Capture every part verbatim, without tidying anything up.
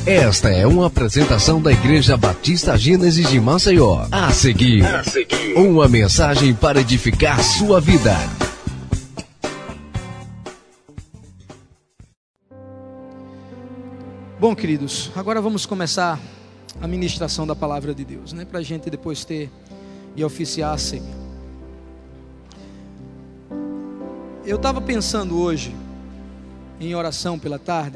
Esta é uma apresentação da Igreja Batista Gênesis de Maceió. A seguir, A seguir, uma mensagem para edificar sua vida. Bom, queridos, agora vamos começar a ministração da palavra de Deus, né? Para a gente depois ter e oficiar a ceia. Eu estava pensando hoje, em oração pela tarde,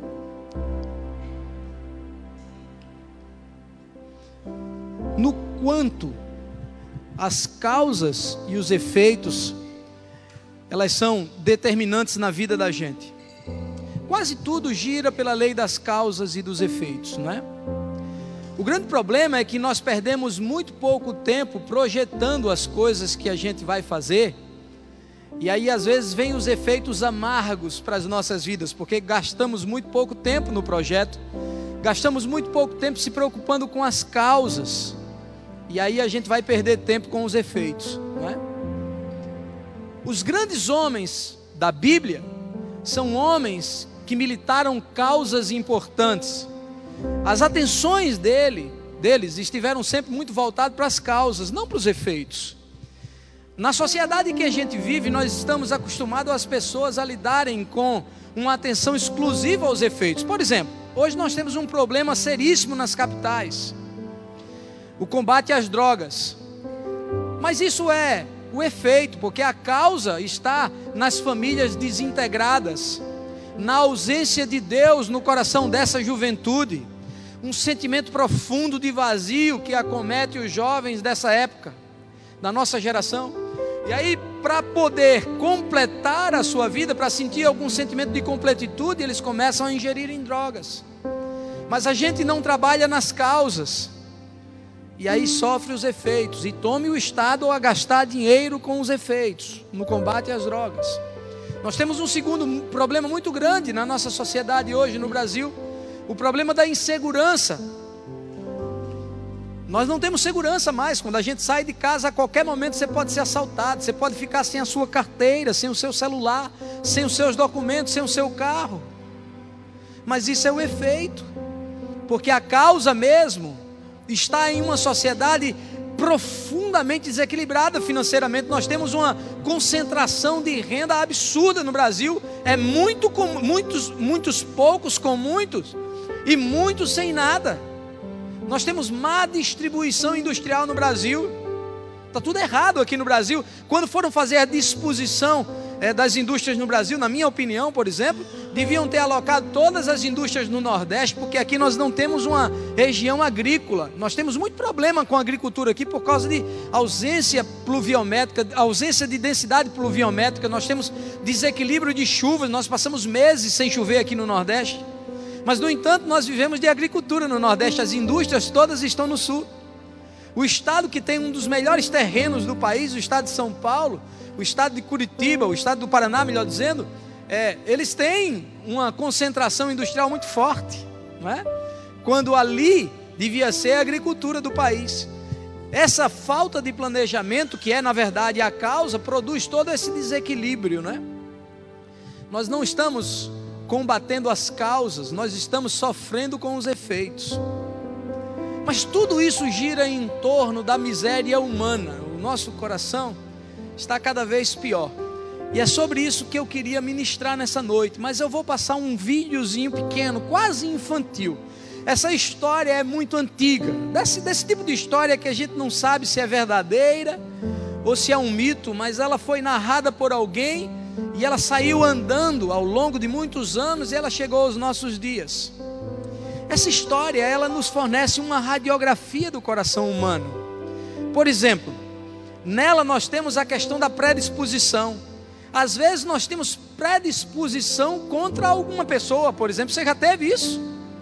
no quanto as causas e os efeitos, elas são determinantes na vida da gente. Quase tudo gira pela lei das causas e dos efeitos, não é? O grande problema é que nós perdemos muito pouco tempo projetando as coisas que a gente vai fazer, e aí às vezes vem os efeitos amargos para as nossas vidas, porque gastamos muito pouco tempo no projeto, gastamos muito pouco tempo se preocupando com as causas, e aí a gente vai perder tempo com os efeitos, não é? Os grandes homens da Bíblia são homens que militaram causas importantes. As atenções dele, deles estiveram sempre muito voltadas para as causas, não para os efeitos. Na sociedade em que a gente vive, nós estamos acostumados as pessoas a lidarem com uma atenção exclusiva aos efeitos. Por exemplo, hoje nós temos um problema seríssimo nas capitais: o combate às drogas. Mas isso é o efeito, porque a causa está nas famílias desintegradas, na ausência de Deus no coração dessa juventude, um sentimento profundo de vazio que acomete os jovens dessa época, da nossa geração. E aí, para poder completar a sua vida, para sentir algum sentimento de completitude, eles começam a ingerir em drogas. Mas a gente não trabalha nas causas, e aí sofre os efeitos, e tome o Estado a gastar dinheiro com os efeitos, no combate às drogas. Nós temos um segundo problema muito grande na nossa sociedade hoje no Brasil, o problema da insegurança. Nós não temos segurança mais. Quando a gente sai de casa, a qualquer momento você pode ser assaltado, você pode ficar sem a sua carteira, sem o seu celular, sem os seus documentos, sem o seu carro. Mas isso é o efeito, porque a causa mesmo está em uma sociedade profundamente desequilibrada financeiramente. Nós temos uma concentração de renda absurda no Brasil. É muito com muitos, muitos poucos com muitos, e muitos sem nada. Nós temos má distribuição industrial no Brasil. Está tudo errado aqui no Brasil. Quando foram fazer a disposição é, das indústrias no Brasil, na minha opinião, por exemplo, deviam ter alocado todas as indústrias no Nordeste, porque aqui nós não temos uma região agrícola. Nós temos muito problema com a agricultura aqui por causa de ausência pluviométrica, ausência de densidade pluviométrica. Nós temos desequilíbrio de chuvas, nós passamos meses sem chover aqui no Nordeste. Mas, no entanto, nós vivemos de agricultura no Nordeste. As indústrias todas estão no Sul. O estado que tem um dos melhores terrenos do país, o estado de São Paulo, o estado de Curitiba, o estado do Paraná, melhor dizendo, é, eles têm uma concentração industrial muito forte, não é? Quando ali devia ser a agricultura do país. Essa falta de planejamento, que é na verdade a causa, produz todo esse desequilíbrio, não é? Nós não estamos combatendo as causas, nós estamos sofrendo com os efeitos. Mas tudo isso gira em torno da miséria humana. O nosso coração está cada vez pior. E é sobre isso que eu queria ministrar nessa noite. Mas eu vou passar um videozinho pequeno, quase infantil. Essa história é muito antiga, desse, desse tipo de história que a gente não sabe se é verdadeira ou se é um mito, mas ela foi narrada por alguém e ela saiu andando ao longo de muitos anos e ela chegou aos nossos dias. Essa história, ela nos fornece uma radiografia do coração humano. Por exemplo, nela nós temos a questão da predisposição. Às vezes nós temos predisposição contra alguma pessoa, por exemplo. Você já teve isso?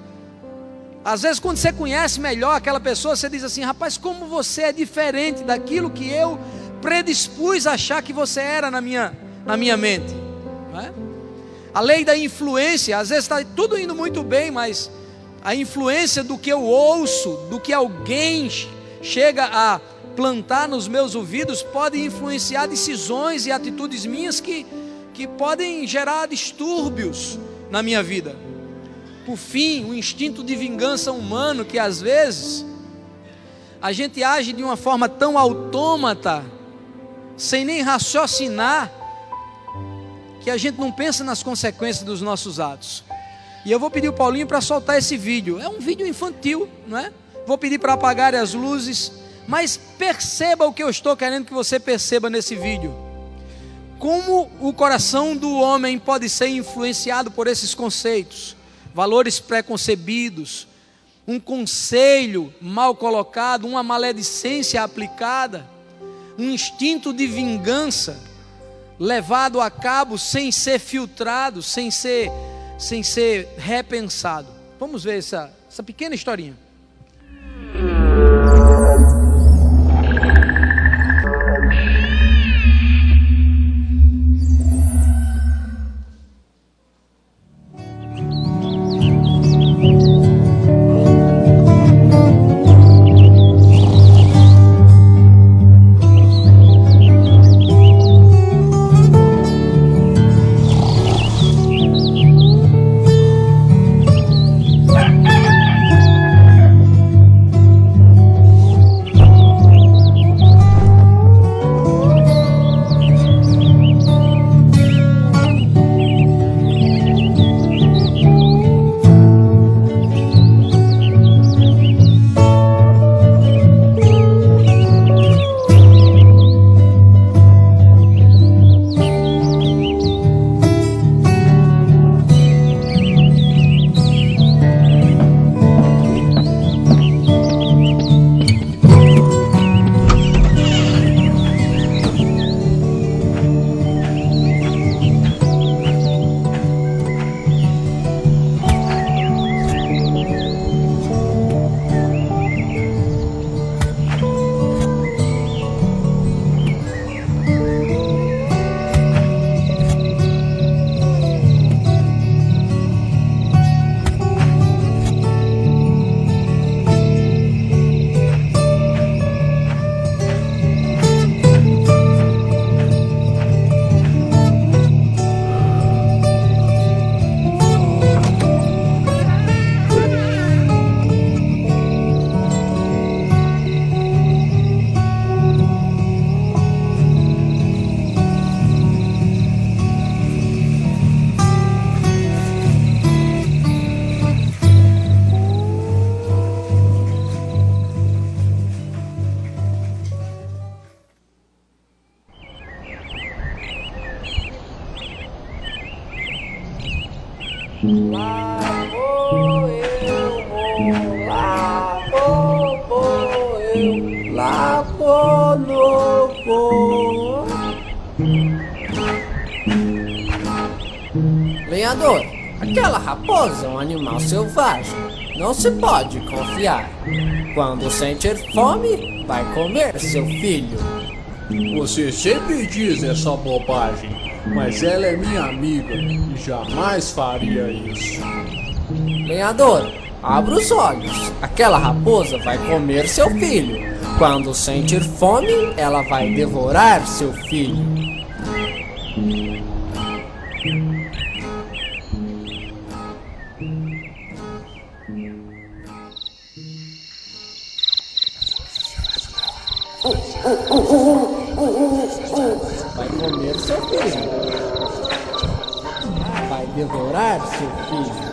Às vezes quando você conhece melhor aquela pessoa, você diz assim: rapaz, como você é diferente daquilo que eu predispus a achar que você era na minha, na minha mente, não é? A lei da influência, às vezes está tudo indo muito bem, mas a influência do que eu ouço, do que alguém chega a plantar nos meus ouvidos, pode influenciar decisões e atitudes minhas que, que podem gerar distúrbios na minha vida. por fim, o instinto de vingança humano, que às vezes a gente age de uma forma tão autômata, sem nem raciocinar, que a gente não pensa nas consequências dos nossos atos. E eu vou pedir o Paulinho para soltar esse vídeo. É um vídeo infantil, não é? Vou pedir para apagar as luzes, mas perceba o que eu estou querendo que você perceba nesse vídeo. Como o coração do homem pode ser influenciado por esses conceitos, valores preconcebidos, um conselho mal colocado, uma maledicência aplicada, um instinto de vingança levado a cabo sem ser filtrado, sem ser, sem ser repensado. Vamos ver essa, essa pequena historinha. Lá vou eu, lá vou, vou eu, lá vou, não vou. Lenhador, aquela raposa é um animal selvagem, não se pode confiar. Quando sentir fome, vai comer seu filho. Você sempre diz essa bobagem, mas ela é minha amiga e jamais faria isso. Lenhador, abra os olhos. Aquela raposa vai comer seu filho. Quando sentir fome, ela vai devorar seu filho. Vai comer seu filho. Vai devorar seu filho.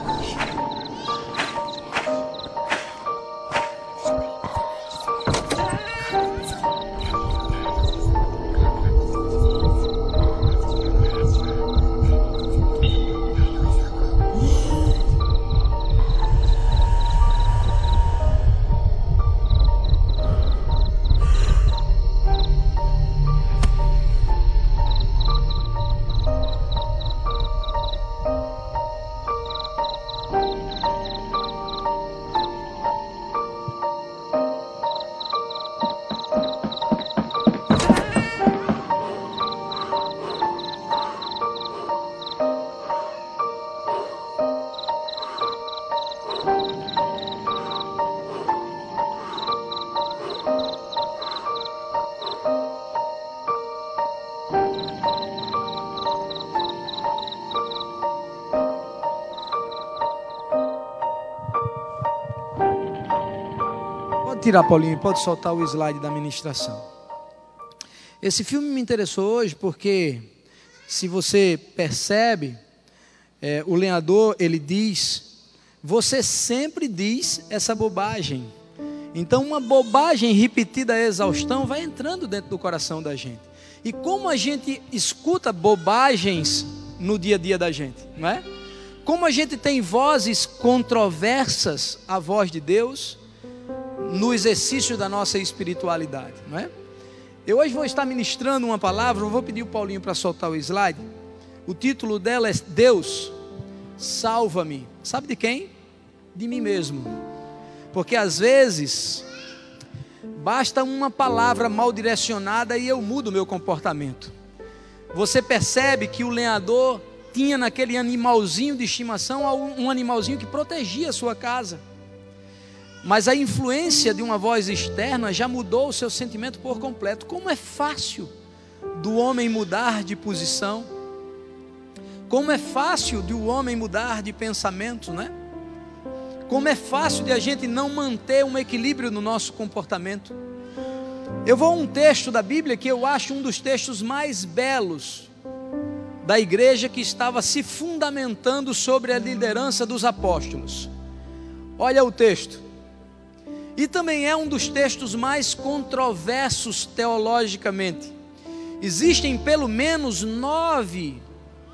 Pode tirar, Paulinho, pode soltar o slide da ministração. Esse filme me interessou hoje porque, se você percebe, é, o lenhador, ele diz, você sempre diz essa bobagem. Então uma bobagem repetida à exaustão vai entrando dentro do coração da gente. E como a gente escuta bobagens no dia a dia da gente, não é? Como a gente tem vozes controversas à voz de Deus no exercício da nossa espiritualidade, não é? Eu hoje vou estar ministrando uma palavra, eu vou pedir o Paulinho para soltar o slide. O título dela é Deus, salva-me. Sabe de quem? De mim mesmo. Porque às vezes basta uma palavra mal direcionada e eu mudo o meu comportamento. Você percebe que o lenhador tinha naquele animalzinho de estimação um animalzinho que protegia a sua casa. Mas a influência de uma voz externa já mudou o seu sentimento por completo. Como é fácil do homem mudar de posição. Como é fácil do homem mudar de pensamento, né? Como é fácil de a gente não manter um equilíbrio no nosso comportamento. Eu vou a um texto da Bíblia que eu acho um dos textos mais belos da igreja que estava se fundamentando sobre a liderança dos apóstolos. Olha o texto. E também é um dos textos mais controversos teologicamente. Existem pelo menos nove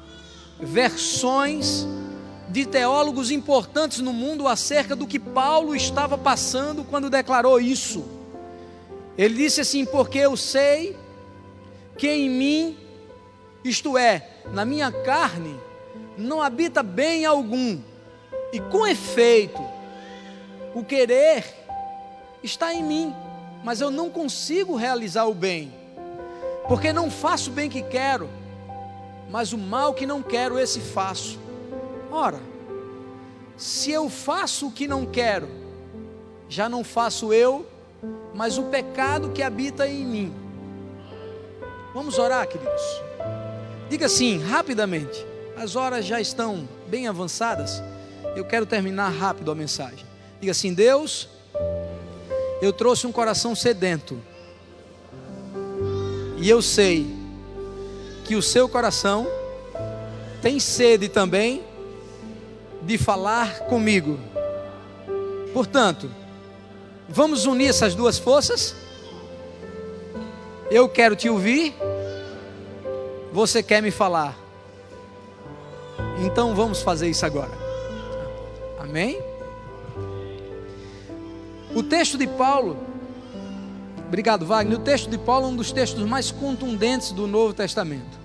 versões de teólogos importantes no mundo acerca do que Paulo estava passando quando declarou isso. Ele disse assim: porque eu sei que em mim, isto é, na minha carne, não habita bem algum, e com efeito, o querer está em mim, mas eu não consigo realizar o bem, porque não faço o bem que quero, mas o mal que não quero, esse faço. Ora, se eu faço o que não quero, já não faço eu, mas o pecado que habita em mim. Vamos orar, queridos. Diga assim, rapidamente, as horas já estão bem avançadas, eu quero terminar rápido a mensagem. Diga assim: Deus, eu trouxe um coração sedento, e eu sei que o seu coração tem sede também de falar comigo. Portanto, vamos unir essas duas forças. Eu quero te ouvir, você quer me falar. Então vamos fazer isso agora. Amém? O texto de Paulo, obrigado Wagner, o texto de Paulo é um dos textos mais contundentes do Novo Testamento.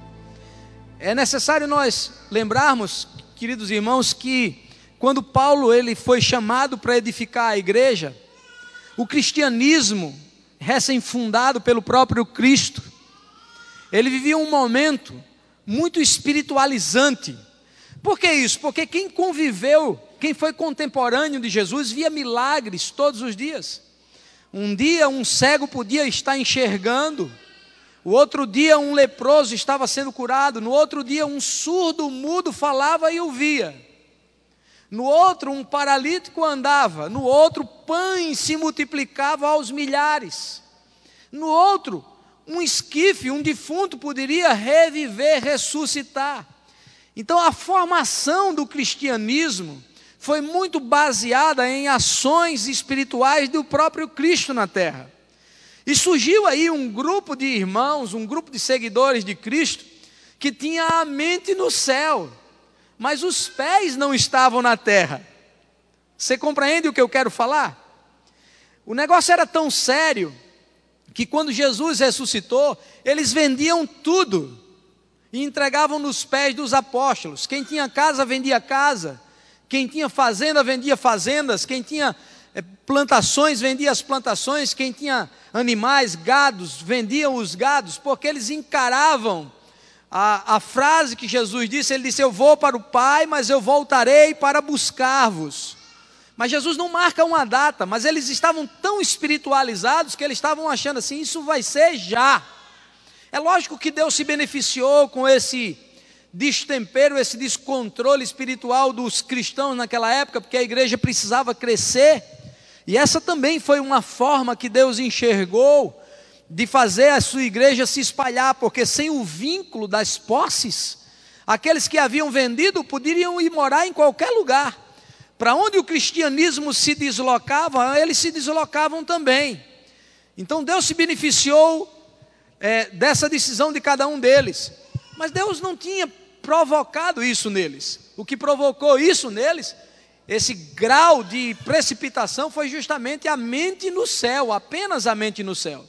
É necessário nós lembrarmos, queridos irmãos, que quando Paulo ele foi chamado para edificar a igreja, o cristianismo, recém-fundado pelo próprio Cristo, ele vivia um momento muito espiritualizante. Por que isso? Porque quem conviveu, quem foi contemporâneo de Jesus, via milagres todos os dias. Um dia um cego podia estar enxergando, o outro dia um leproso estava sendo curado, no outro dia um surdo mudo falava e ouvia, no outro um paralítico andava, no outro pães se multiplicavam aos milhares, no outro um esquife, um defunto poderia reviver, ressuscitar. Então a formação do cristianismo foi muito baseada em ações espirituais do próprio Cristo na terra. E surgiu aí um grupo de irmãos, um grupo de seguidores de Cristo, que tinha a mente no céu, mas os pés não estavam na terra. Você compreende o que eu quero falar? O negócio era tão sério, que quando Jesus ressuscitou, eles vendiam tudo, e entregavam nos pés dos apóstolos. Quem tinha casa, vendia casa. Quem tinha fazenda, vendia fazendas. Quem tinha plantações, vendia as plantações. Quem tinha animais, gados, vendiam os gados, porque eles encaravam a, a frase que Jesus disse. Ele disse: eu vou para o Pai, mas eu voltarei para buscar-vos. Mas Jesus não marca uma data, mas eles estavam tão espiritualizados que eles estavam achando assim: isso vai ser já. É lógico que Deus se beneficiou com esse destempero, esse descontrole espiritual dos cristãos naquela época, porque a igreja precisava crescer. E essa também foi uma forma que Deus enxergou de fazer a sua igreja se espalhar, porque sem o vínculo das posses, aqueles que haviam vendido poderiam ir morar em qualquer lugar. Para onde o cristianismo se deslocava, eles se deslocavam também. Então Deus se beneficiou é, dessa decisão de cada um deles. Mas Deus não tinha provocado isso neles. O que provocou isso neles, esse grau de precipitação, foi justamente a mente no céu, apenas a mente no céu.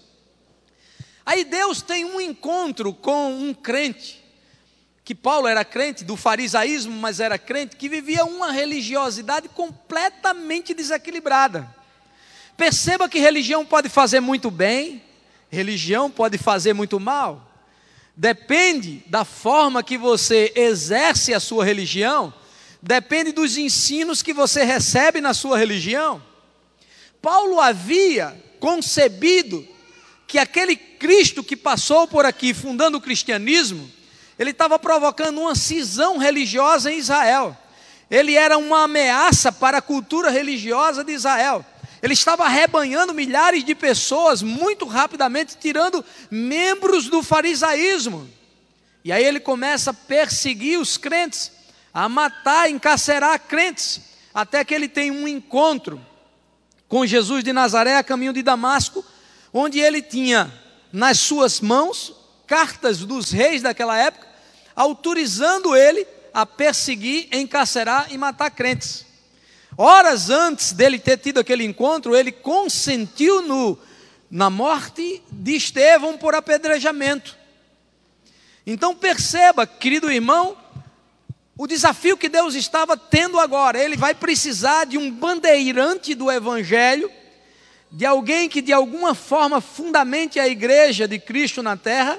Aí Deus tem um encontro com um crente, que Paulo era crente do farisaísmo, mas era crente, que vivia uma religiosidade completamente desequilibrada. Perceba que religião pode fazer muito bem, religião pode fazer muito mal. Depende da forma que você exerce a sua religião, depende dos ensinos que você recebe na sua religião. Paulo havia concebido que aquele Cristo que passou por aqui fundando o cristianismo, ele estava provocando uma cisão religiosa em Israel. Ele era uma ameaça para a cultura religiosa de Israel. Ele estava arrebanhando milhares de pessoas muito rapidamente, tirando membros do farisaísmo. E aí ele começa a perseguir os crentes, a matar, encarcerar crentes, até que ele tem um encontro com Jesus de Nazaré, a caminho de Damasco, onde ele tinha nas suas mãos cartas dos reis daquela época, autorizando ele a perseguir, encarcerar e matar crentes. Horas antes dele ter tido aquele encontro, ele consentiu no, na morte de Estevão por apedrejamento. Então perceba, querido irmão, o desafio que Deus estava tendo agora. Ele vai precisar de um bandeirante do evangelho, de alguém que de alguma forma fundamente a igreja de Cristo na terra,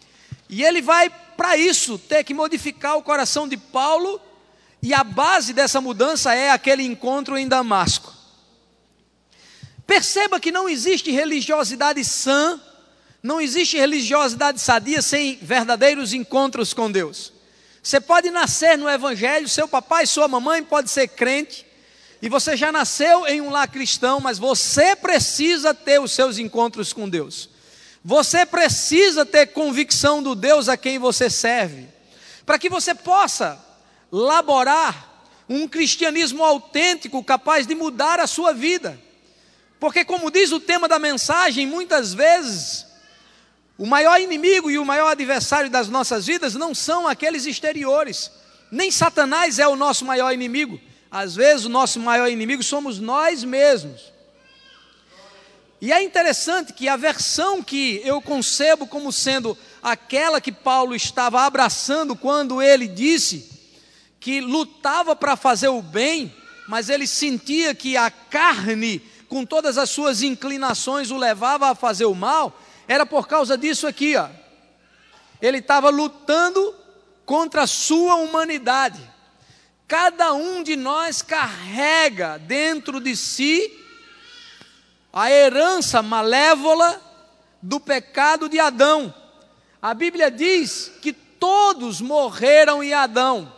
e ele vai para isso ter que modificar o coração de Paulo. E a base dessa mudança é aquele encontro em Damasco. Perceba que não existe religiosidade sã, não existe religiosidade sadia sem verdadeiros encontros com Deus. Você pode nascer no evangelho, seu papai e sua mamãe pode ser crente, e você já nasceu em um lar cristão, mas você precisa ter os seus encontros com Deus. Você precisa ter convicção do Deus a quem você serve, para que você possa laborar um cristianismo autêntico, capaz de mudar a sua vida. Porque, como diz o tema da mensagem, muitas vezes o maior inimigo e o maior adversário das nossas vidas não são aqueles exteriores. Nem Satanás é o nosso maior inimigo. Às vezes o nosso maior inimigo somos nós mesmos. E é interessante que a versão que eu concebo como sendo aquela que Paulo estava abraçando quando ele disse que lutava para fazer o bem, mas ele sentia que a carne, com todas as suas inclinações, o levava a fazer o mal, era por causa disso aqui, ó. Ele estava lutando contra a sua humanidade. Cada um de nós carrega dentro de si a herança malévola do pecado de Adão. A Bíblia diz que todos morreram em Adão.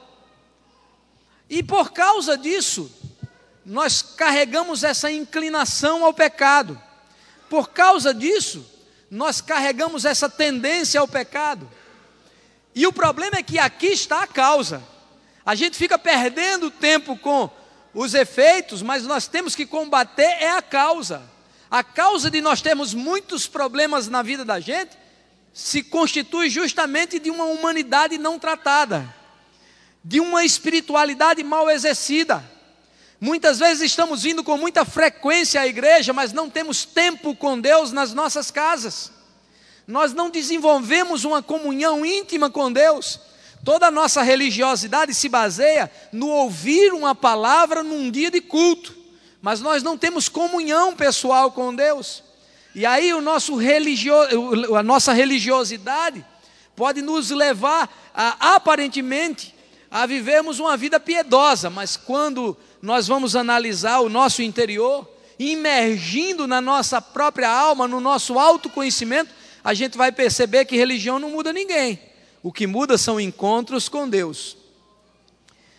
E por causa disso, nós carregamos essa inclinação ao pecado. Por causa disso, nós carregamos essa tendência ao pecado. E o problema é que aqui está a causa. A gente fica perdendo tempo com os efeitos, mas nós temos que combater é a causa. A causa de nós termos muitos problemas na vida da gente se constitui justamente de uma humanidade não tratada, de uma espiritualidade mal exercida. Muitas vezes estamos vindo com muita frequência à igreja, mas não temos tempo com Deus nas nossas casas. Nós não desenvolvemos uma comunhão íntima com Deus. Toda a nossa religiosidade se baseia no ouvir uma palavra num dia de culto, mas nós não temos comunhão pessoal com Deus. E aí o nosso religio... a nossa religiosidade pode nos levar a, aparentemente, a vivermos uma vida piedosa, mas quando nós vamos analisar o nosso interior, imergindo na nossa própria alma, no nosso autoconhecimento, a gente vai perceber que religião não muda ninguém. O que muda são encontros com Deus.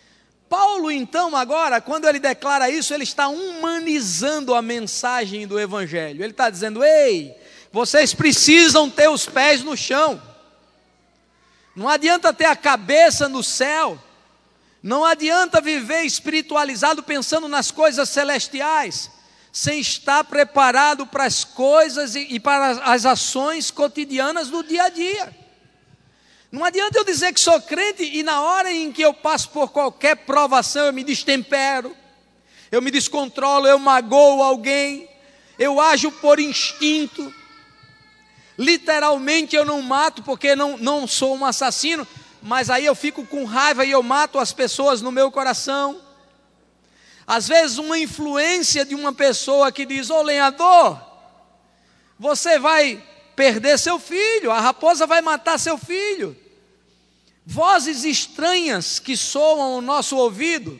Paulo, então, agora, quando ele declara isso, ele está humanizando a mensagem do Evangelho. Ele está dizendo: ei, vocês precisam ter os pés no chão. Não adianta ter a cabeça no céu. Não adianta viver espiritualizado pensando nas coisas celestiais, sem estar preparado para as coisas e, e para as ações cotidianas do dia a dia. Não adianta eu dizer que sou crente e na hora em que eu passo por qualquer provação eu me destempero, eu me descontrolo, eu magoo alguém, eu ajo por instinto. Literalmente eu não mato porque não, não sou um assassino, mas aí eu fico com raiva e eu mato as pessoas no meu coração. Às vezes uma influência de uma pessoa que diz: ô lenhador, você vai perder seu filho, a raposa vai matar seu filho. Vozes estranhas que soam ao nosso ouvido,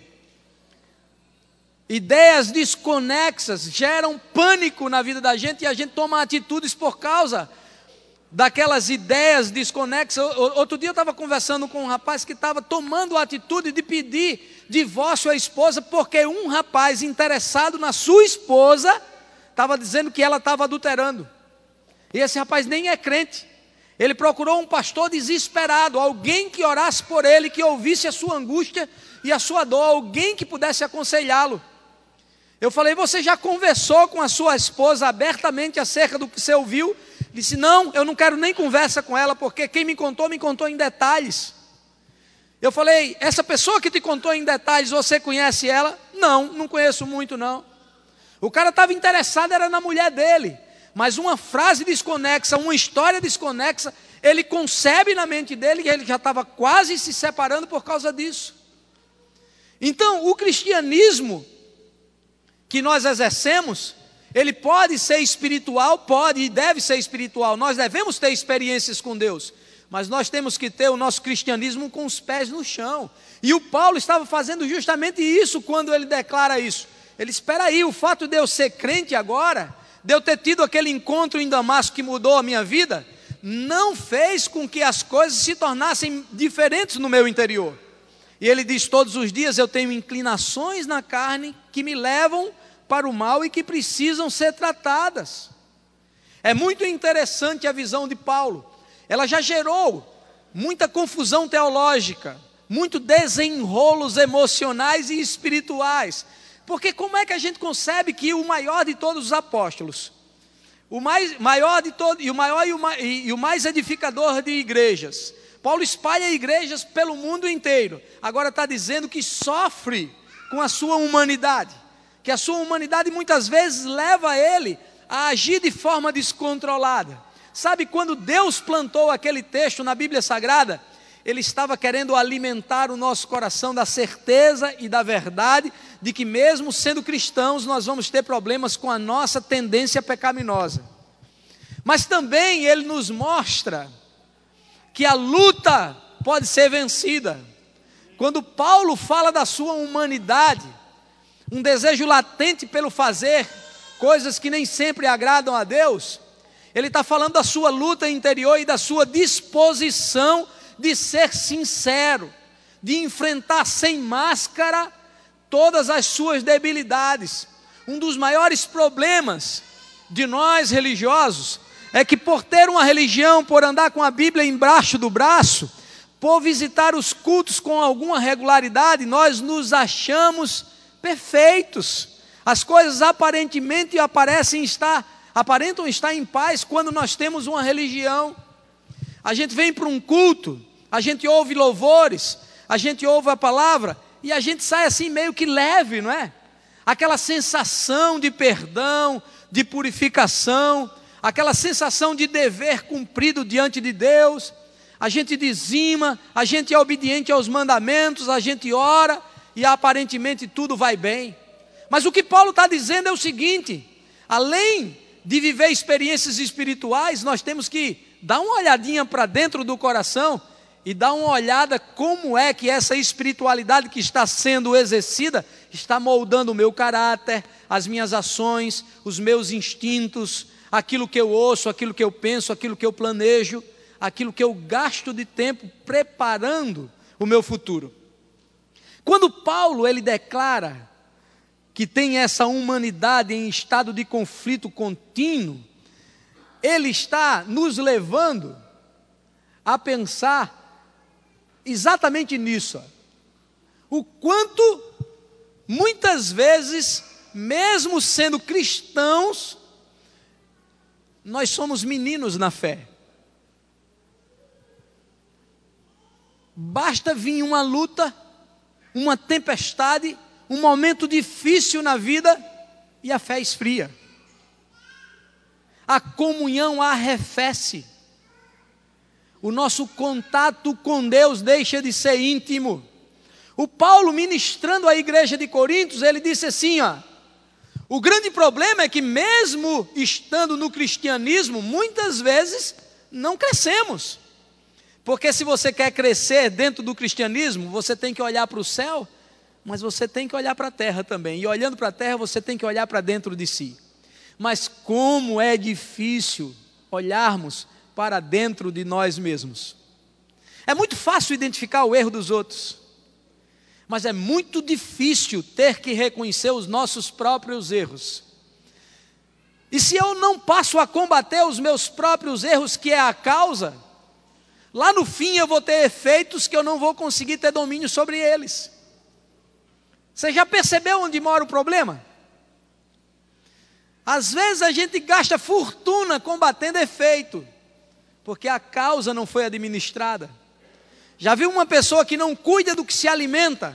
ideias desconexas, geram pânico na vida da gente e a gente toma atitudes por causa daquelas ideias desconexas. Outro dia eu estava conversando com um rapaz que estava tomando a atitude de pedir divórcio à esposa, porque um rapaz interessado na sua esposa estava dizendo que ela estava adulterando. E esse rapaz nem é crente. Ele procurou um pastor desesperado, alguém que orasse por ele, que ouvisse a sua angústia e a sua dor, alguém que pudesse aconselhá-lo. Eu falei: você já conversou com a sua esposa abertamente acerca do que você ouviu? Disse: não, eu não quero nem conversa com ela, porque quem me contou, me contou em detalhes. Eu falei: essa pessoa que te contou em detalhes, você conhece ela? Não, não conheço muito não. O cara estava interessado, era na mulher dele. Mas uma frase desconexa, uma história desconexa, ele concebe na mente dele que ele já estava quase se separando por causa disso. Então, o cristianismo que nós exercemos, ele pode ser espiritual, pode e deve ser espiritual. Nós devemos ter experiências com Deus, mas nós temos que ter o nosso cristianismo com os pés no chão. E o Paulo estava fazendo justamente isso quando ele declara isso. Ele: espera aí, o fato de eu ser crente agora, de eu ter tido aquele encontro em Damasco que mudou a minha vida, não fez com que as coisas se tornassem diferentes no meu interior. E ele diz: todos os dias eu tenho inclinações na carne que me levam para o mal e que precisam ser tratadas. É muito interessante a visão de Paulo. Ela já gerou muita confusão teológica, muito desenrolos emocionais e espirituais. Porque como é que a gente concebe que o maior de todos os apóstolos, o mais, maior de todo, e o maior e o, mais, e o mais edificador de igrejas, Paulo espalha igrejas pelo mundo inteiro, agora está dizendo que sofre com a sua humanidade, que a sua humanidade muitas vezes leva ele a agir de forma descontrolada. Sabe, quando Deus plantou aquele texto na Bíblia Sagrada, Ele estava querendo alimentar o nosso coração da certeza e da verdade de que mesmo sendo cristãos nós vamos ter problemas com a nossa tendência pecaminosa. Mas também Ele nos mostra que a luta pode ser vencida. Quando Paulo fala da sua humanidade, um desejo latente pelo fazer coisas que nem sempre agradam a Deus, ele está falando da sua luta interior e da sua disposição de ser sincero, de enfrentar sem máscara todas as suas debilidades. Um dos maiores problemas de nós religiosos é que por ter uma religião, por andar com a Bíblia embaixo do braço, por visitar os cultos com alguma regularidade, nós nos achamos perfeitos. As coisas aparentemente aparecem estar, aparentam estar em paz quando nós temos uma religião. A gente vem para um culto, a gente ouve louvores, a gente ouve a palavra e a gente sai assim meio que leve, não é? Aquela sensação de perdão, de purificação, aquela sensação de dever cumprido diante de Deus. A gente dizima, a gente é obediente aos mandamentos, a gente ora e aparentemente tudo vai bem. Mas o que Paulo está dizendo é o seguinte: além de viver experiências espirituais, nós temos que dar uma olhadinha para dentro do coração e dar uma olhada como é que essa espiritualidade que está sendo exercida está moldando o meu caráter, as minhas ações, os meus instintos, aquilo que eu ouço, aquilo que eu penso, aquilo que eu planejo, aquilo que eu gasto de tempo preparando o meu futuro. Quando Paulo ele declara que tem essa humanidade em estado de conflito contínuo, ele está nos levando a pensar exatamente nisso. O quanto, muitas vezes, mesmo sendo cristãos, nós somos meninos na fé. Basta vir uma luta, uma tempestade, um momento difícil na vida e a fé esfria. A comunhão arrefece. O nosso contato com Deus deixa de ser íntimo. O Paulo, ministrando à igreja de Coríntios, ele disse assim, ó, o grande problema é que mesmo estando no cristianismo, muitas vezes não crescemos. Porque se você quer crescer dentro do cristianismo, você tem que olhar para o céu, mas você tem que olhar para a terra também. E olhando para a terra, você tem que olhar para dentro de si. Mas como é difícil olharmos para dentro de nós mesmos. É muito fácil identificar o erro dos outros, mas é muito difícil ter que reconhecer os nossos próprios erros. E se eu não passo a combater os meus próprios erros, que é a causa, lá no fim eu vou ter efeitos que eu não vou conseguir ter domínio sobre eles. Você já percebeu onde mora o problema? Às vezes a gente gasta fortuna combatendo efeito, porque a causa não foi administrada. Já viu uma pessoa que não cuida do que se alimenta,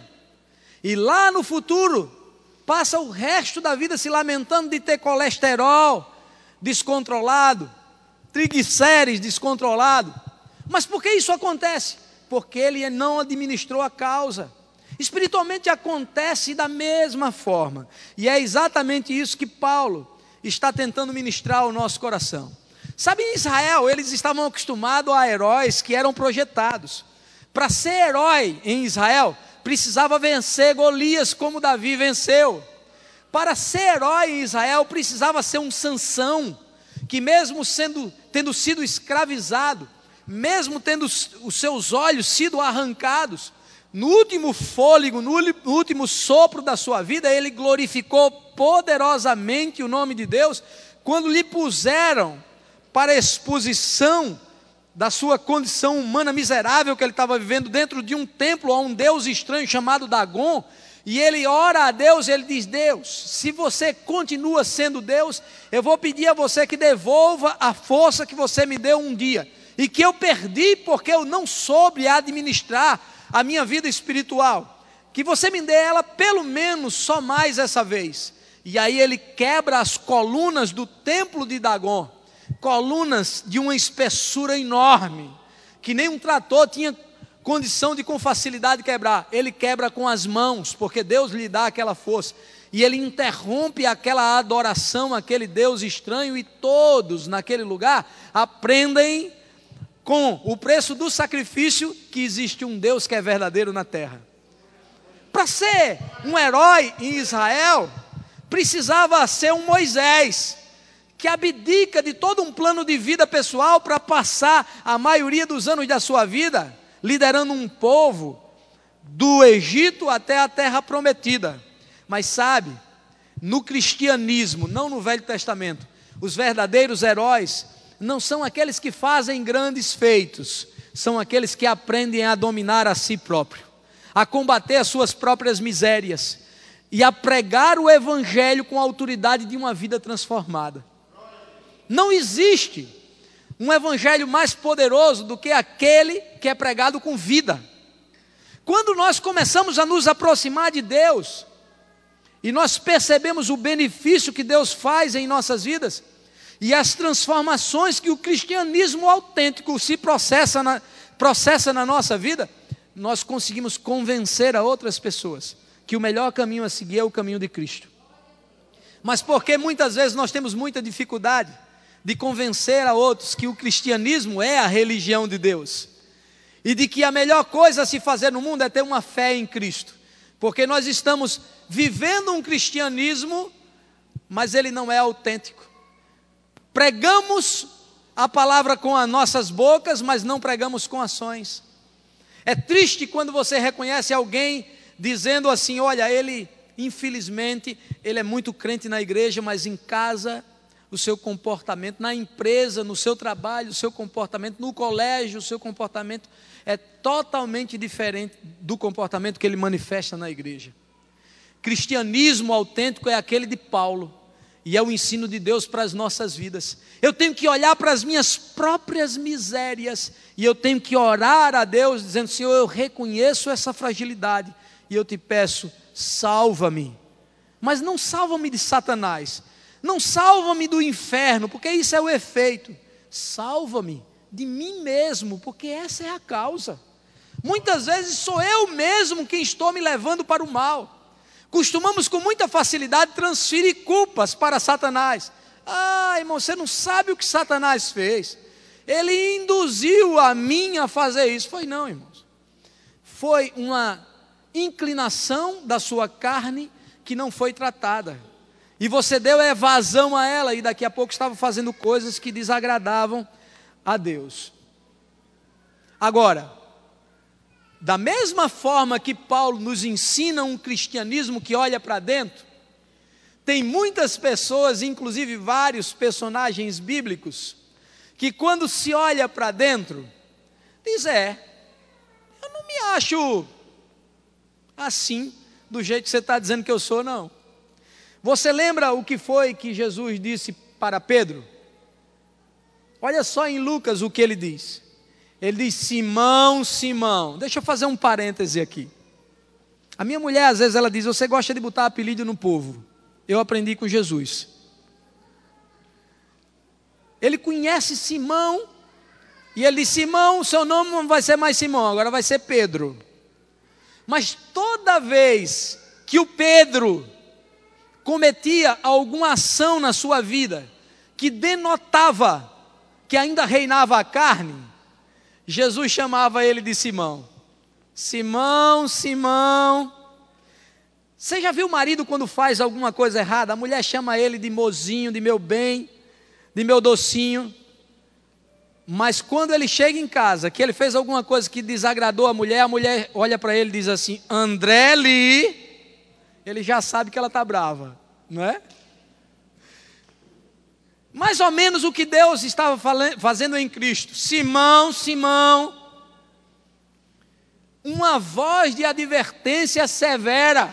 e lá no futuro, passa o resto da vida se lamentando de ter colesterol descontrolado, triglicérides descontrolado. Mas por que isso acontece? Porque ele não administrou a causa. Espiritualmente acontece da mesma forma. E é exatamente isso que Paulo está tentando ministrar ao nosso coração. Sabe, em Israel, eles estavam acostumados a heróis que eram projetados. Para ser herói em Israel, precisava vencer Golias como Davi venceu. Para ser herói em Israel, precisava ser um Sansão, que mesmo sendo, tendo sido escravizado, mesmo tendo os seus olhos sido arrancados, no último fôlego, no último sopro da sua vida, ele glorificou poderosamente o nome de Deus, quando lhe puseram para exposição da sua condição humana miserável que ele estava vivendo dentro de um templo a um Deus estranho chamado Dagon, e ele ora a Deus, ele diz: Deus, se você continua sendo Deus, eu vou pedir a você que devolva a força que você me deu um dia, e que eu perdi porque eu não soube administrar a minha vida espiritual, que você me dê ela pelo menos só mais essa vez. E aí ele quebra as colunas do templo de Dagon, colunas de uma espessura enorme, que nem um trator tinha condição de com facilidade quebrar. Ele quebra com as mãos, porque Deus lhe dá aquela força, e ele interrompe aquela adoração àquele Deus estranho, e todos naquele lugar aprendem com o preço do sacrifício que existe um Deus que é verdadeiro na terra. Para ser um herói em Israel, precisava ser um Moisés, que abdica de todo um plano de vida pessoal para passar a maioria dos anos da sua vida liderando um povo do Egito até a terra prometida. Mas sabe, no cristianismo, não no Velho Testamento, os verdadeiros heróis não são aqueles que fazem grandes feitos, são aqueles que aprendem a dominar a si próprio, a combater as suas próprias misérias e a pregar o evangelho com a autoridade de uma vida transformada. Não existe um evangelho mais poderoso do que aquele que é pregado com vida. Quando nós começamos a nos aproximar de Deus e nós percebemos o benefício que Deus faz em nossas vidas e as transformações que o cristianismo autêntico se processa na, processa na nossa vida, nós conseguimos convencer a outras pessoas que o melhor caminho a seguir é o caminho de Cristo. Mas porque muitas vezes nós temos muita dificuldade de convencer a outros que o cristianismo é a religião de Deus, e de que a melhor coisa a se fazer no mundo é ter uma fé em Cristo, porque nós estamos vivendo um cristianismo, mas ele não é autêntico. Pregamos a palavra com as nossas bocas, mas não pregamos com ações. É triste quando você reconhece alguém dizendo assim: olha, ele, infelizmente, ele é muito crente na igreja, mas em casa, o seu comportamento, na empresa, no seu trabalho, o seu comportamento, no colégio, o seu comportamento é totalmente diferente do comportamento que ele manifesta na igreja. Cristianismo autêntico é aquele de Paulo, e é o ensino de Deus para as nossas vidas. Eu tenho que olhar para as minhas próprias misérias, e eu tenho que orar a Deus, dizendo: Senhor, eu reconheço essa fragilidade, e eu te peço, salva-me. Mas não salva-me de Satanás, não salva-me do inferno, porque isso é o efeito. Salva-me de mim mesmo, porque essa é a causa. Muitas vezes sou eu mesmo quem estou me levando para o mal. Costumamos com muita facilidade transferir culpas para Satanás. Ah, irmão, você não sabe o que Satanás fez. Ele induziu a mim a fazer isso. Foi não, irmãos. Foi uma inclinação da sua carne que não foi tratada. E você deu evasão a ela, e daqui a pouco estava fazendo coisas que desagradavam a Deus. Agora, da mesma forma que Paulo nos ensina um cristianismo que olha para dentro, tem muitas pessoas, inclusive vários personagens bíblicos, que quando se olha para dentro, diz: é, eu não me acho assim, do jeito que você está dizendo que eu sou, não. Você lembra o que foi que Jesus disse para Pedro? Olha só em Lucas o que ele diz. Ele diz: Simão, Simão. Deixa eu fazer um parêntese aqui. A minha mulher, às vezes, ela diz: você gosta de botar apelido no povo. Eu aprendi com Jesus. Ele conhece Simão, e ele diz: Simão, seu nome não vai ser mais Simão, agora vai ser Pedro. Mas toda vez que o Pedro cometia alguma ação na sua vida que denotava que ainda reinava a carne, Jesus chamava ele de Simão. Simão, Simão. Você já viu o marido quando faz alguma coisa errada? A mulher chama ele de mozinho, de meu bem, de meu docinho. Mas quando ele chega em casa, que ele fez alguma coisa que desagradou a mulher, a mulher olha para ele e diz assim: André Li. Ele já sabe que ela está brava, não é? Mais ou menos o que Deus estava fazendo em Cristo. Simão, Simão. Uma voz de advertência severa.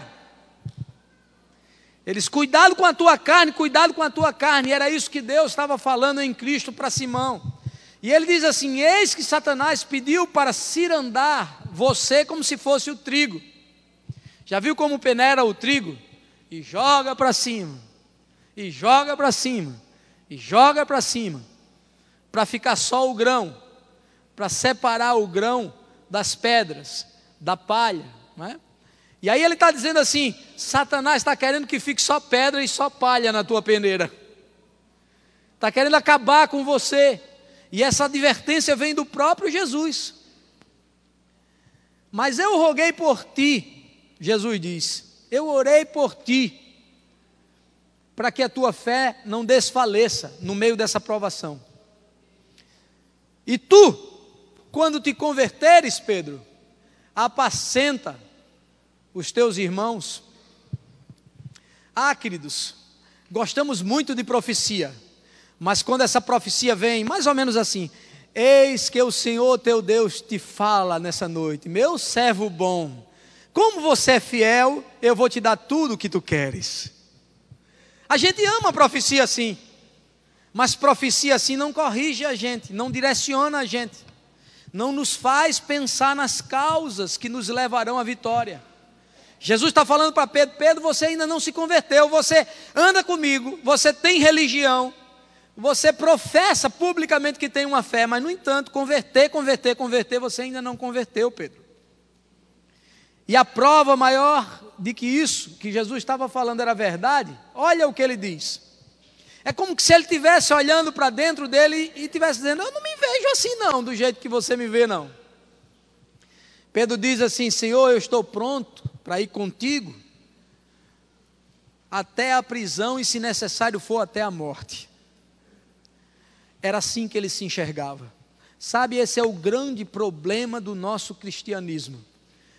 Eles: cuidado com a tua carne, cuidado com a tua carne. E era isso que Deus estava falando em Cristo para Simão. E ele diz assim: eis que Satanás pediu para cirandar você como se fosse o trigo. Já viu como peneira o trigo? E joga para cima, e joga para cima, e joga para cima, para ficar só o grão, para separar o grão das pedras, da palha, não é? E aí ele está dizendo assim: Satanás está querendo que fique só pedra e só palha na tua peneira, está querendo acabar com você. E essa advertência vem do próprio Jesus. Mas eu roguei por ti, Jesus diz, eu orei por ti, para que a tua fé não desfaleça no meio dessa provação. E tu, quando te converteres, Pedro, apacenta os teus irmãos. Ah, queridos, gostamos muito de profecia, mas quando essa profecia vem, mais ou menos assim: eis que o Senhor teu Deus te fala nessa noite, meu servo bom, como você é fiel, eu vou te dar tudo o que tu queres. A gente ama a profecia assim, mas profecia assim não corrige a gente, não direciona a gente, não nos faz pensar nas causas que nos levarão à vitória. Jesus está falando para Pedro: Pedro, você ainda não se converteu, você anda comigo, você tem religião, você professa publicamente que tem uma fé, mas no entanto, converter, converter, converter, você ainda não converteu, Pedro. E a prova maior de que isso que Jesus estava falando era verdade, olha o que ele diz. É como se ele estivesse olhando para dentro dele e estivesse dizendo: eu não me vejo assim não, do jeito que você me vê não. Pedro diz assim: Senhor, eu estou pronto para ir contigo até a prisão e, se necessário for, até a morte. Era assim que ele se enxergava. Sabe, esse é o grande problema do nosso cristianismo.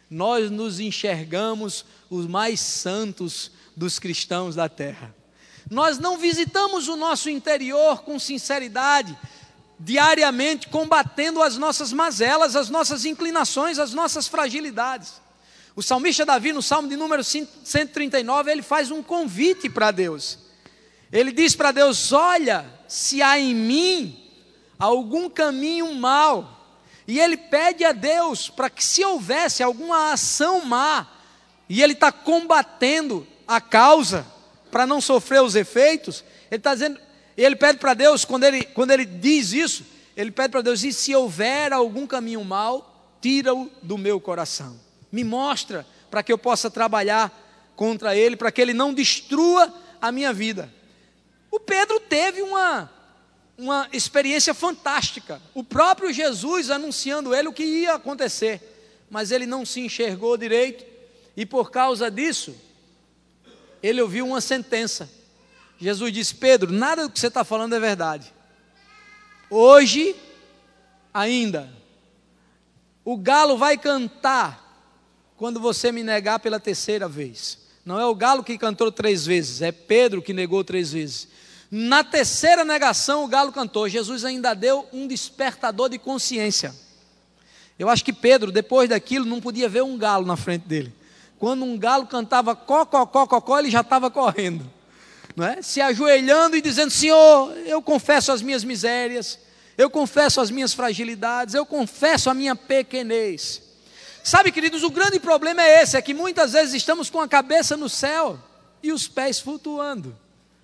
nós nos enxergamos os mais santos dos cristãos da terra. Nós não visitamos o nosso interior com sinceridade, diariamente combatendo as nossas mazelas, as nossas inclinações, as nossas fragilidades. O salmista Davi, no Salmo de número cento e trinta e nove, ele faz um convite para Deus. Ele diz para Deus: olha, se há em mim algum caminho mau. E ele pede a Deus para que, se houvesse alguma ação má, e ele está combatendo a causa para não sofrer os efeitos, ele está dizendo, ele pede para Deus, quando ele, quando ele diz isso, ele pede para Deus: e se houver algum caminho mau, tira-o do meu coração. Me mostra para que eu possa trabalhar contra ele, para que ele não destrua a minha vida. O Pedro teve uma, uma experiência fantástica. O próprio Jesus anunciando ele o que ia acontecer, mas ele não se enxergou direito, e por causa disso, ele ouviu uma sentença. Jesus disse: Pedro, nada do que você está falando é verdade. Hoje, ainda, o galo vai cantar quando você me negar pela terceira vez. Não é o galo que cantou três vezes, é Pedro que negou três vezes. Na terceira negação o galo cantou. Jesus ainda deu um despertador de consciência. Eu acho que Pedro, depois daquilo, não podia ver um galo na frente dele. Quando um galo cantava có, có, có, có, ele já estava correndo, não é? Se ajoelhando e dizendo: Senhor, eu confesso as minhas misérias, eu confesso as minhas fragilidades, eu confesso a minha pequenez. Sabe, queridos, o grande problema é esse, é que muitas vezes estamos com a cabeça no céu e os pés flutuando.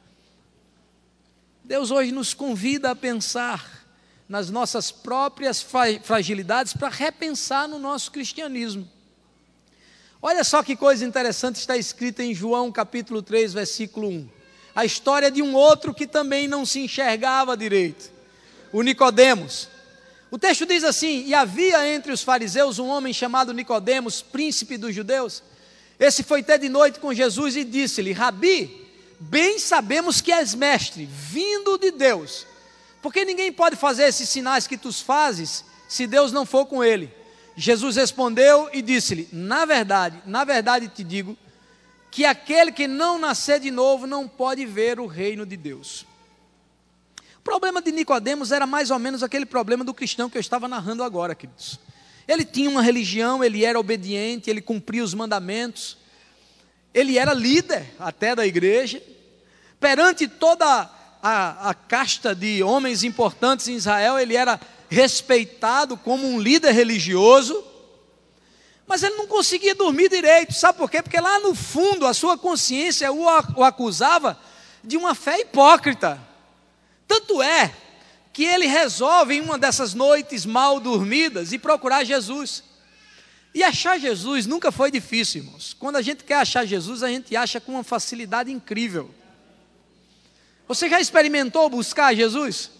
Deus hoje nos convida a pensar nas nossas próprias fragilidades para repensar no nosso cristianismo. Olha só que coisa interessante está escrita em João capítulo três, versículo um. A história de um outro que também não se enxergava direito, o Nicodemos. O texto diz assim: e havia entre os fariseus um homem chamado Nicodemos, príncipe dos judeus. Esse foi ter de noite com Jesus e disse-lhe: Rabi, bem sabemos que és mestre, vindo de Deus, porque ninguém pode fazer esses sinais que tu fazes, se Deus não for com ele. Jesus respondeu e disse-lhe: na verdade, na verdade te digo, que aquele que não nascer de novo não pode ver o reino de Deus. O problema de Nicodemos era mais ou menos aquele problema do cristão que eu estava narrando agora, queridos. Ele tinha uma religião, ele era obediente, ele cumpria os mandamentos, ele era líder até da igreja, perante toda a, a casta de homens importantes em Israel, ele era respeitado como um líder religioso, mas ele não conseguia dormir direito. Sabe por quê? Porque lá no fundo a sua consciência o, o acusava de uma fé hipócrita. Tanto é que ele resolve em uma dessas noites mal dormidas ir procurar Jesus. E achar Jesus nunca foi difícil, irmãos. Quando a gente quer achar Jesus, a gente acha com uma facilidade incrível. Você já experimentou buscar Jesus?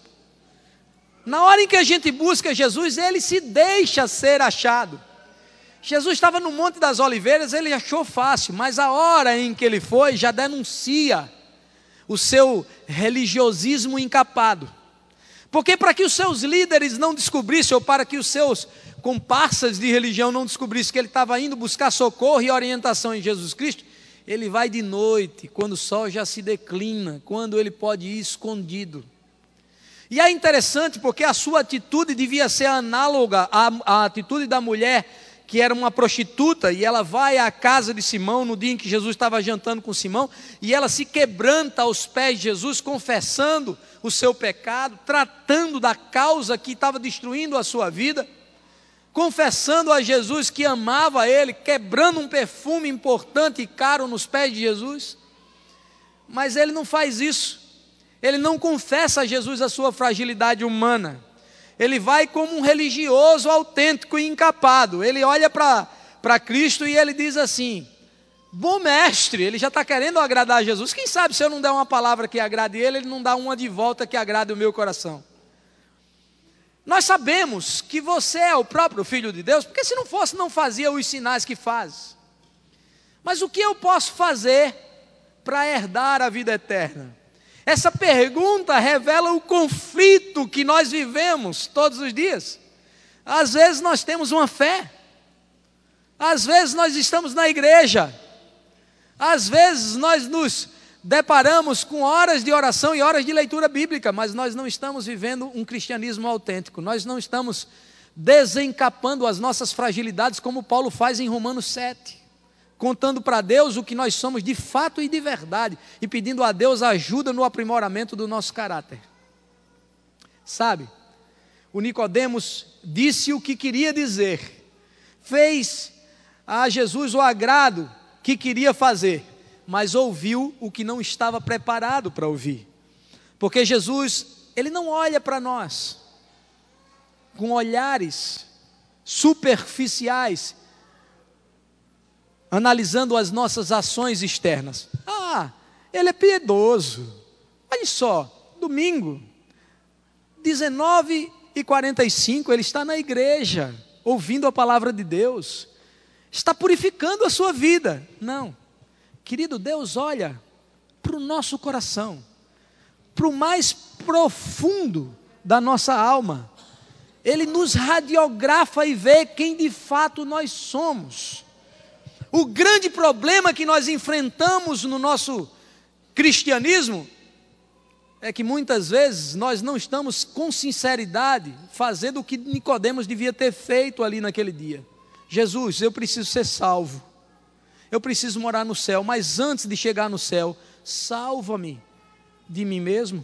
Na hora em que a gente busca Jesus, ele se deixa ser achado. Jesus estava no Monte das Oliveiras, ele achou fácil, mas a hora em que ele foi, já denuncia o seu religiosismo encapado. Porque para que os seus líderes não descobrissem, ou para que os seus comparsas de religião não descobrissem que ele estava indo buscar socorro e orientação em Jesus Cristo, ele vai de noite, quando o sol já se declina, quando ele pode ir escondido. E é interessante porque a sua atitude devia ser análoga à, à atitude da mulher que era uma prostituta, e ela vai à casa de Simão no dia em que Jesus estava jantando com Simão, e ela se quebranta aos pés de Jesus, confessando o seu pecado, tratando da causa que estava destruindo a sua vida, confessando a Jesus que amava ele, quebrando um perfume importante e caro nos pés de Jesus. Mas ele não faz isso, ele não confessa a Jesus a sua fragilidade humana. Ele vai como um religioso autêntico e encapado. Ele olha para Cristo e ele diz assim: bom mestre. Ele já está querendo agradar a Jesus. Quem sabe se eu não der uma palavra que agrade ele, ele não dá uma de volta que agrade o meu coração. Nós sabemos que você é o próprio Filho de Deus, porque se não fosse, não fazia os sinais que faz. Mas o que eu posso fazer para herdar a vida eterna? Essa pergunta revela o conflito que nós vivemos todos os dias. Às vezes nós temos uma fé, Às vezes nós estamos na igreja, às vezes nós nos deparamos com horas de oração e horas de leitura bíblica, mas nós não estamos vivendo um cristianismo autêntico, nós não estamos desencapando as nossas fragilidades como Paulo faz em Romanos sete, contando para Deus o que nós somos de fato e de verdade, e pedindo a Deus ajuda no aprimoramento do nosso caráter. Sabe, o Nicodemos disse o que queria dizer, fez a Jesus o agrado que queria fazer, mas ouviu o que não estava preparado para ouvir, porque Jesus, Ele não olha para nós com olhares superficiais, analisando as nossas ações externas. Ah, ele é piedoso, olha só, domingo, dezenove e quarenta e cinco, ele está na igreja, ouvindo a palavra de Deus, está purificando a sua vida. Não, querido, Deus olha para o nosso coração, para o mais profundo da nossa alma. Ele nos radiografa e vê quem de fato nós somos. O grande problema que nós enfrentamos no nosso cristianismo é que muitas vezes nós não estamos com sinceridade fazendo o que Nicodemos devia ter feito ali naquele dia. Jesus, eu preciso ser salvo, eu preciso morar no céu, mas antes de chegar no céu, salva-me de mim mesmo.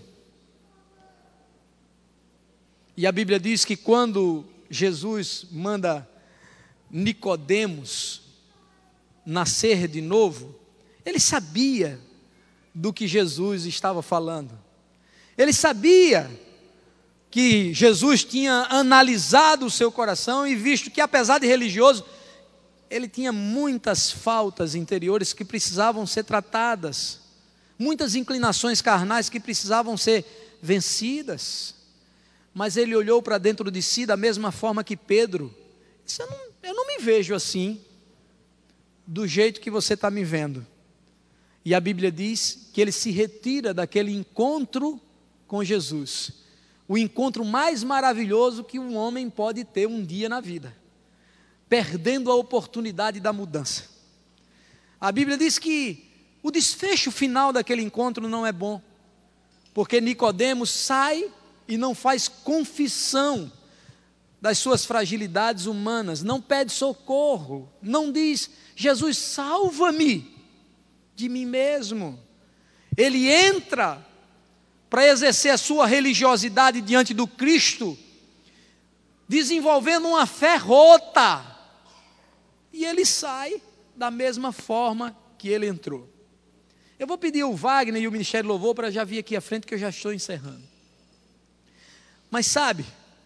E a Bíblia diz que quando Jesus manda Nicodemos nascer de novo, ele sabia do que Jesus estava falando. Ele sabia que Jesus tinha analisado o seu coração e visto que, apesar de religioso, ele tinha muitas faltas interiores que precisavam ser tratadas, muitas inclinações carnais que precisavam ser vencidas. Mas ele olhou para dentro de si da mesma forma que Pedro, disse, eu não, eu não me vejo assim, do jeito que você está me vendo. E a Bíblia diz que ele se retira daquele encontro com Jesus, o encontro mais maravilhoso que um homem pode ter um dia na vida, perdendo a oportunidade da mudança. A Bíblia diz que o desfecho final daquele encontro não é bom, porque Nicodemos sai e não faz confissão das suas fragilidades humanas, não pede socorro, não diz, Jesus, salva-me de mim mesmo. Ele entra para exercer a sua religiosidade diante do Cristo, desenvolvendo uma fé rota, e ele sai da mesma forma que ele entrou. Eu vou pedir o Wagner e o Ministério Louvor para já vir aqui à frente, que eu já estou encerrando. Mas sabe,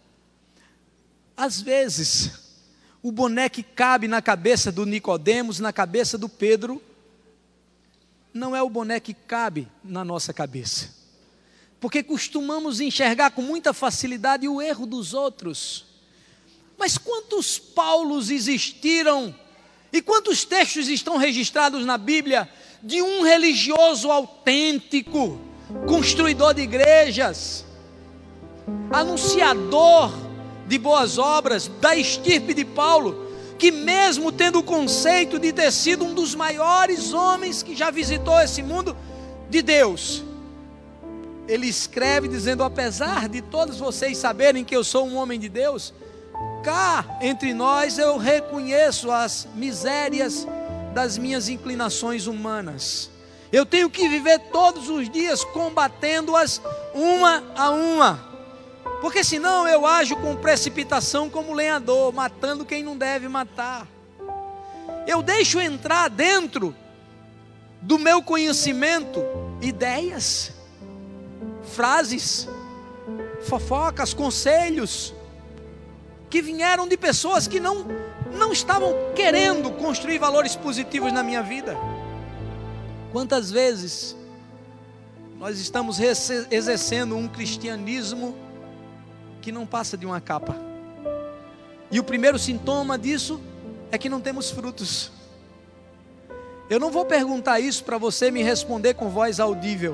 às vezes, o boné que cabe na cabeça do Nicodemos, na cabeça do Pedro, não é o boné que cabe na nossa cabeça, porque costumamos enxergar com muita facilidade o erro dos outros. Mas quantos Paulos existiram, e quantos textos estão registrados na Bíblia, de um religioso autêntico, construidor de igrejas, anunciador de boas obras, da estirpe de Paulo, que mesmo tendo o conceito de ter sido um dos maiores homens que já visitou esse mundo de Deus, ele escreve dizendo, apesar de todos vocês saberem que eu sou um homem de Deus, cá entre nós eu reconheço as misérias das minhas inclinações humanas. Eu tenho que viver todos os dias combatendo-as uma a uma, porque senão eu ajo com precipitação como lenhador, matando quem não deve matar. Eu deixo entrar dentro do meu conhecimento ideias, frases, fofocas, conselhos, que vieram de pessoas que não, não estavam querendo construir valores positivos na minha vida. Quantas vezes nós estamos exercendo um cristianismo que não passa de uma capa, e o primeiro sintoma disso é que não temos frutos. Eu não vou perguntar isso para você me responder com voz audível,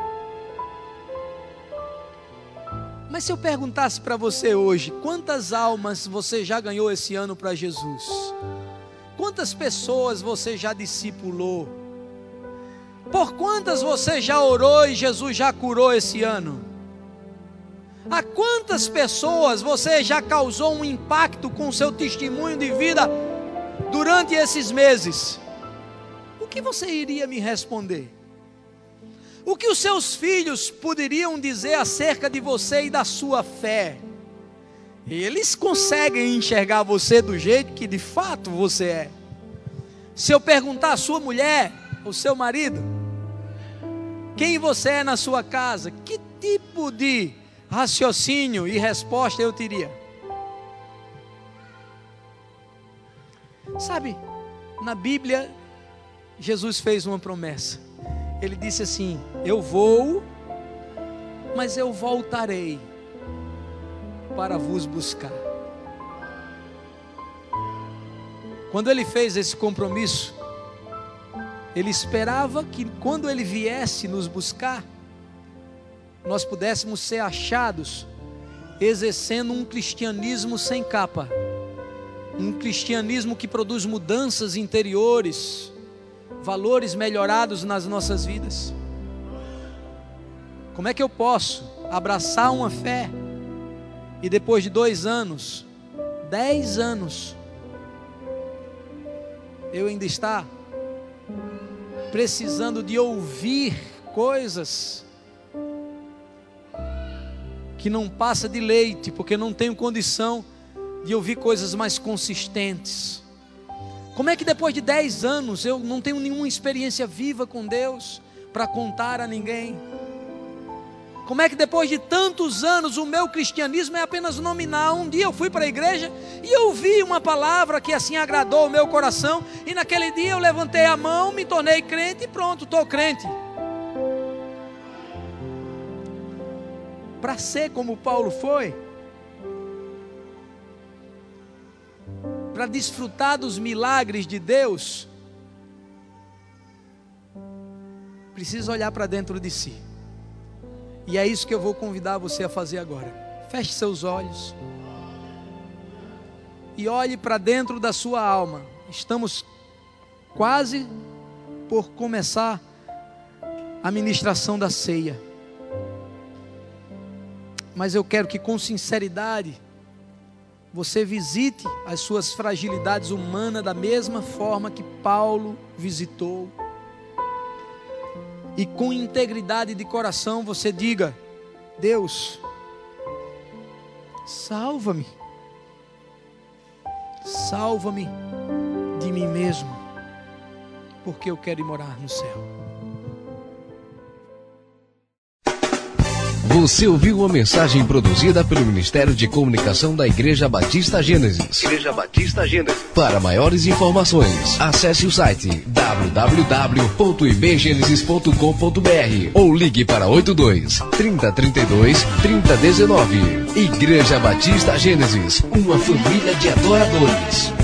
mas se eu perguntasse para você hoje, quantas almas você já ganhou esse ano para Jesus? Quantas quantas pessoas você já discipulou? Por quantas você já orou e Jesus já curou esse ano? A quantas pessoas você já causou um impacto com o seu testemunho de vida durante esses meses? O que você iria me responder? O que os seus filhos poderiam dizer acerca de você e da sua fé? Eles conseguem enxergar você do jeito que de fato você é. Se eu perguntar à sua mulher, ao seu marido, quem você é na sua casa, que tipo de raciocínio e resposta eu teria? Sabe, na Bíblia, Jesus fez uma promessa. Ele disse assim: eu vou, mas eu voltarei para vos buscar. Quando ele fez esse compromisso, ele esperava que quando ele viesse nos buscar, nós pudéssemos ser achados exercendo um cristianismo sem capa, um cristianismo que produz mudanças interiores, valores melhorados nas nossas vidas. Como é que eu posso abraçar uma fé e depois de dois anos, dez anos, eu ainda estar precisando de ouvir coisas que não passa de leite, porque não tenho condição de ouvir coisas mais consistentes? Como é que depois de dez anos eu não tenho nenhuma experiência viva com Deus para contar a ninguém? Como é que depois de tantos anos o meu cristianismo é apenas nominal? Um dia eu fui para a igreja e ouvi uma palavra que assim agradou o meu coração, e naquele dia eu levantei a mão, me tornei crente e pronto, estou crente. Para ser como Paulo foi, para desfrutar dos milagres de Deus, precisa olhar para dentro de si. E é isso que eu vou convidar você a fazer agora. Feche seus olhos e olhe para dentro da sua alma. Estamos quase por começar a ministração da ceia, mas eu quero que com sinceridade você visite as suas fragilidades humanas da mesma forma que Paulo visitou. E com integridade de coração você diga: Deus, salva-me, salva-me de mim mesmo, porque eu quero ir morar no céu. Você ouviu uma mensagem produzida pelo Ministério de Comunicação da Igreja Batista Gênesis. Igreja Batista Gênesis. Para maiores informações, acesse o site w w w ponto i b genesis ponto com ponto b r ou ligue para oito dois, trinta, trinta e dois, trinta, dezenove. Igreja Batista Gênesis, uma família de adoradores.